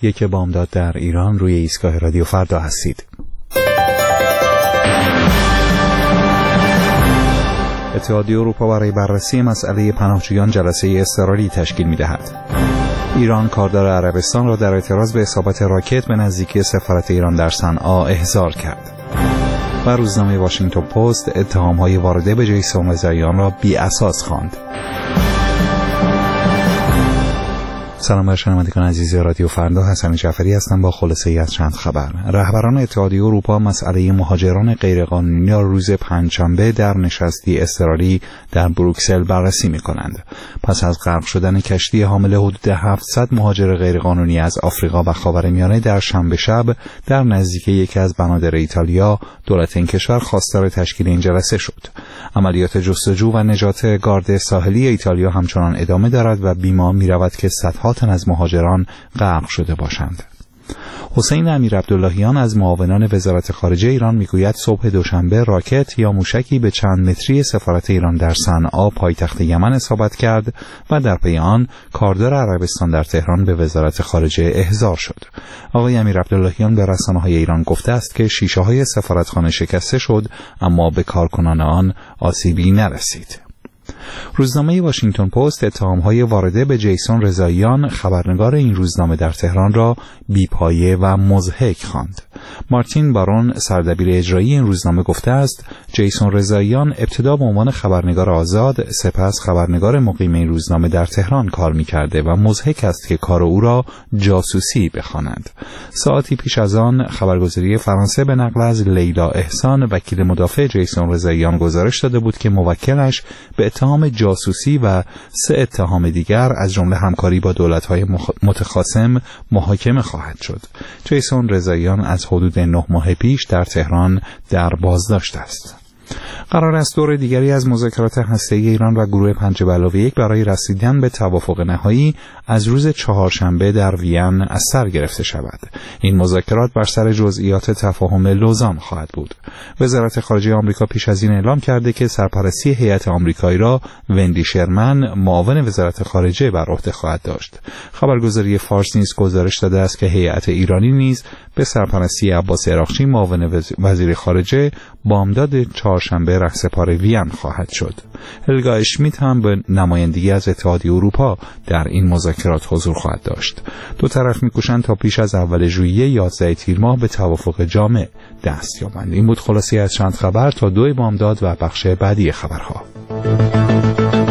یک بامداد در ایران روی ایستگاه رادیو فردا هستید. اتحادیه اروپا برای بررسی مسئله پناهجویان جلسه اضطراری تشکیل می‌دهد. ایران کاردار عربستان را در اعتراض به اصابت راکت به نزدیکی سفارت ایران در صنعا احضار کرد. و روزنامه واشنگتن پست اتهام‌های وارده به جیسون رضاییان را بی‌اساس خواند. سلام بر شنوندگان عزیز رادیو فردا، حسن جعفری هستم با خلاصه ای از چند خبر. رهبران اتحادیه اروپا مسئله مهاجران غیرقانونی را روز پنجشنبه در نشستی اضطراری در بروکسل بررسی می‌کنند. پس از غرق شدن کشتی حامل حدود 700 مهاجر غیرقانونی از آفریقا و خاورمیانه در شنبه شب در نزدیکی یکی از بنادر ایتالیا، دولت این کشور خواستار تشکیل این جلسه شد. عملیات جستجو و نجات گارد ساحلی ایتالیا همچنان ادامه دارد و بی‌ما می‌رود که صدها تن از مهاجران غرق شده باشند. حسین امیرعبداللهیان از معاونان وزارت خارجه ایران میگوید صبح دوشنبه راکت یا موشکی به چند متری سفارت ایران در صنعا پایتخت یمن اصابت کرد و در پی آن کاردار عربستان در تهران به وزارت خارجه احضار شد. آقای امیرعبداللهیان به رسانه‌های ایران گفته است که شیشه‌های سفارتخانه شکسته شد اما به کارکنان آن آسیبی نرسید. روزنامه واشنگتن پست اتهام‌های وارده به جیسون رضاییان، خبرنگار این روزنامه در تهران را بی‌پایه و مضحک خواند. مارتین بارون، سردبیر اجرایی این روزنامه گفته است جیسون رضاییان ابتدا به عنوان خبرنگار آزاد، سپس خبرنگار مقیم این روزنامه در تهران کار می‌کرده و مضحک است که کار او را جاسوسی بخوانند. ساعتی پیش از آن خبرگزاری فرانسه به نقل از لیلا احسان، وکیل مدافع جیسون رضاییان، گزارش داده بود که موکلش به اتهام جاسوسی و 3 اتهام دیگر از جمله همکاری با دولت‌های متخاصم محاکمه خواهد شد. جیسون رضاییان از حدود 9 ماه پیش در تهران در بازداشت است. قرار است دور دیگری از مذاکرات هسته‌ای ایران و گروه 5+1 برای رسیدن به توافق نهایی از روز چهارشنبه در وین از سر گرفته شود. این مذاکرات بر سر جزئیات تفاهم لوزان خواهد بود. وزارت خارجه آمریکا پیش از این اعلام کرده که سرپرستی هیئت آمریکایی را وندی شرمن، معاون وزارت خارجه، بر عهده خواهد داشت. خبرگزاری فارس نیز گزارش داده است که هیئت ایرانی نیز به سرپرستی عباس عراقچی، معاون وزیر خارجه، بامداد چهارشنبه رهسپار وین خواهد شد. هلگا اشمیت هم به نمایندگی از اتحادیه اروپا در این مذاکرات حضور خواهد داشت. دو طرف می‌کوشند تا پیش از اول ژوئیه 11 تیر ماه به توافق جامع دست یابند. این بود خلاصه از چند خبر تا 2 بامداد و بخش بعدی خبرها.